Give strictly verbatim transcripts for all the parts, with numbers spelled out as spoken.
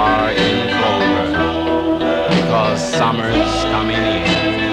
are in clover because summer's coming in.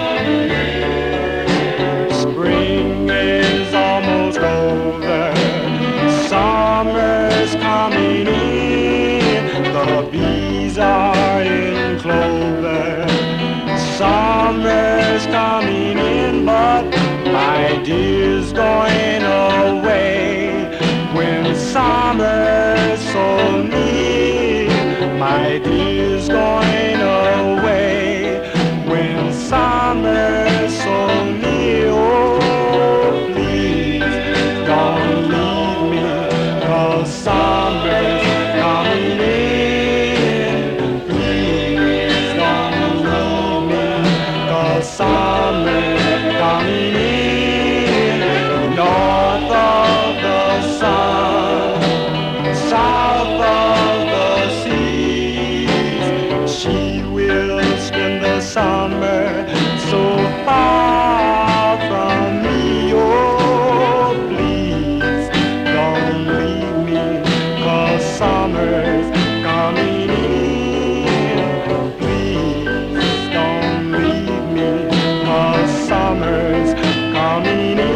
Spring is almost over, summer's coming in. The bees are in clover, summer's coming in, but my dear's going away when summer's so near. My dear's going away when summer's so near. Oh, please don't leave me, 'cause summer's coming in. Please don't leave me, 'cause summer's coming in. North of the sun, south of the seas, she will spend the summer so far from me. Oh, please don't leave me, 'cause summer's coming in. Please don't leave me, 'cause summer's coming in.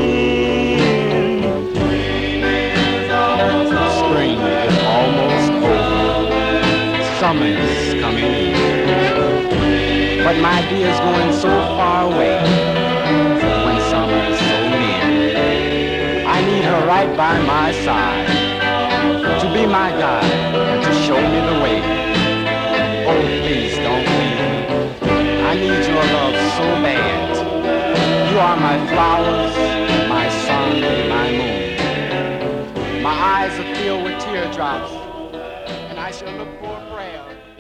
Spring is almost over. Summer's coming in. But my dear's going so far away when summer's so near. I need her right by my side to be my guide and to show me the way. Oh, please don't leave me. I need your love so bad. You are my flowers, my sun, my moon. My eyes are filled with teardrops, and I shall look for a prayer.